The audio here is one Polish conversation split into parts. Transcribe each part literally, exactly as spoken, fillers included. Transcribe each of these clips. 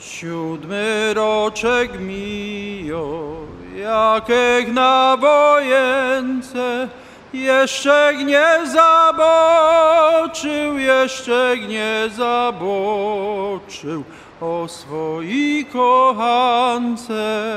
Siódmy roczek mijo, jakech na wojence, jeszcze nie zaboczył, jeszcze nie zaboczył o swojej kochance.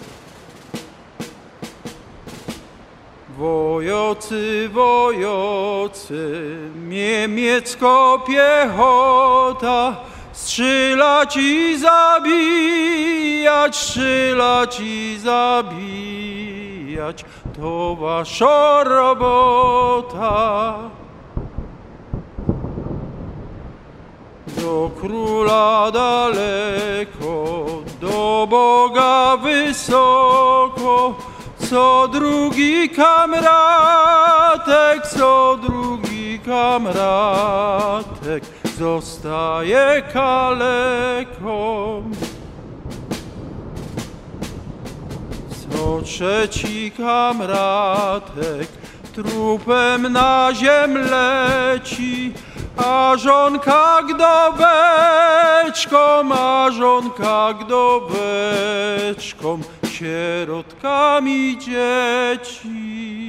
Wojocy, wojocy, niemiecko piechota, strzelać i zabijać, strzelać i zabijać, to wasza robota. Do króla daleko, do Boga wysoko, co drugi kamratek, co drugi kamratek zostaje kaleką. Co trzeci kamratek trupem na ziem leci, a żonka gdoweczką, a żonka gdoweczką, sierotkami dzieci.